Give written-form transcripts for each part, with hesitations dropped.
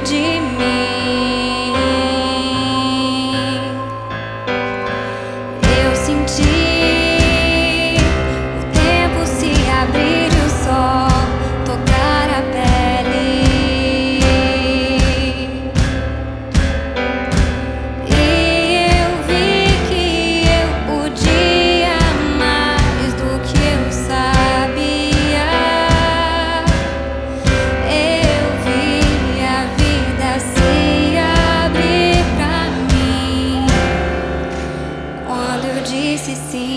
de mim. Eu senti o tempo se abrir e o sol tocar a pele. E eu vi que eu podia mais do que eu sabia. Eu vi a vida se abrir pra mim quando eu disse sim.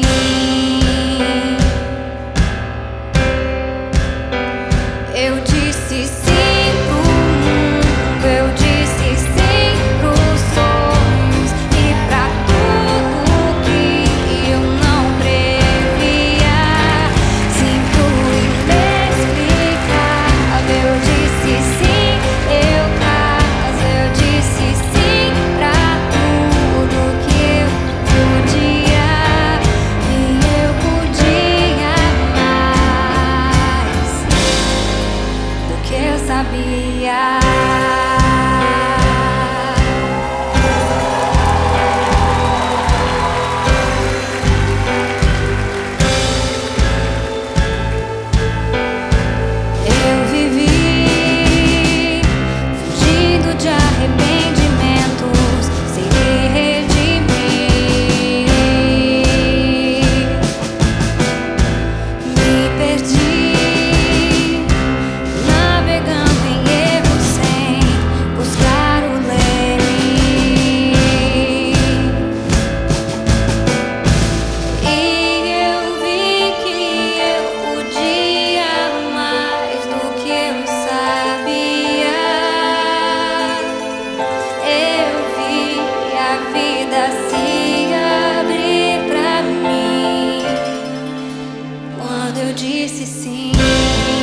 Eu disse sim pro mundo, eu disse sim pros sonhos e pra tudo que eu não previa. Sim pro inexplicável, eu disse sim, eu caso, eu disse sim pra tudo que eu podia. E eu podia mais do que eu sabia. Eu vivi fugindo de arrependimentos sem me redimir. Me perdi navegando em erros sem buscar o leme. E eu vi que eu podia mais do que eu sabia. Eu vi a vida se abrir pra mim quando eu disse sim.